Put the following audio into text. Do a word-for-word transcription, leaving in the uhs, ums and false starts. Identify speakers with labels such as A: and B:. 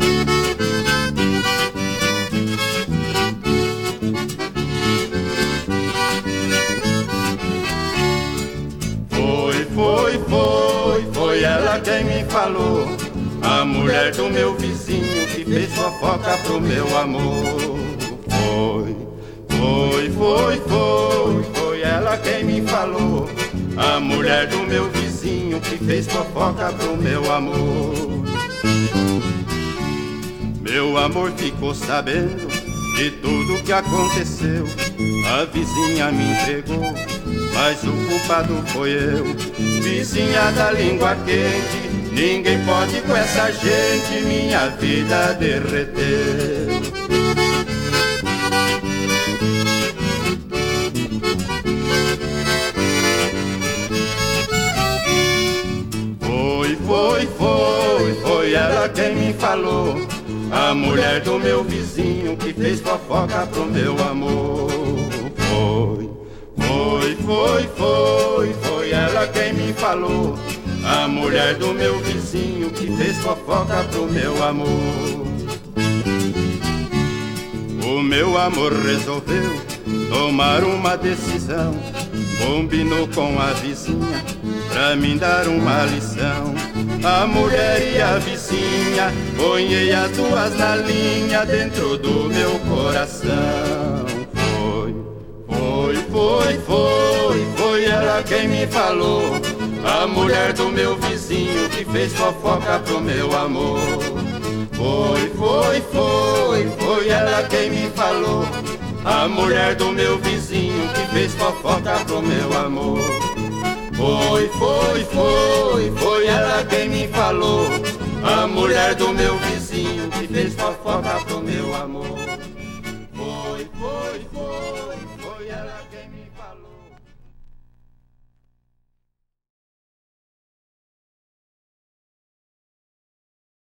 A: Foi, foi, foi, foi ela quem me falou, a mulher do meu vizinho que fez fofoca pro meu amor. Foi, foi, foi, foi, foi ela quem me falou, a mulher do meu vizinho que fez fofoca pro meu amor. Meu amor ficou sabendo de tudo que aconteceu, a vizinha me entregou, mas o culpado foi eu. Vizinha da língua quente, ninguém pode com essa gente, minha vida derreteu. Foi, foi, foi, foi ela quem me falou, a mulher do meu vizinho que fez fofoca pro meu amor. Foi, foi, foi, foi, foi ela quem me falou, a mulher do meu vizinho que fez fofoca pro meu amor. O meu amor resolveu tomar uma decisão, combinou com a vizinha pra mim dar uma lição. A mulher e a vizinha, ponhei as duas na linha dentro do meu coração. Foi, foi, foi, foi, foi ela quem me falou, a mulher do meu vizinho que fez fofoca pro meu amor. Foi, foi, foi, foi ela quem me falou, a mulher do meu vizinho que fez fofoca pro meu amor. Foi, foi, foi, foi ela quem me falou, a mulher do meu vizinho que fez fofoca pro meu amor.